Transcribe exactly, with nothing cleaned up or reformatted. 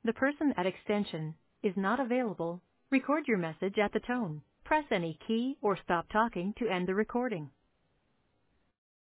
The person at extension is not available. Record your message at the tone. Press any key or stop talking to end the recording.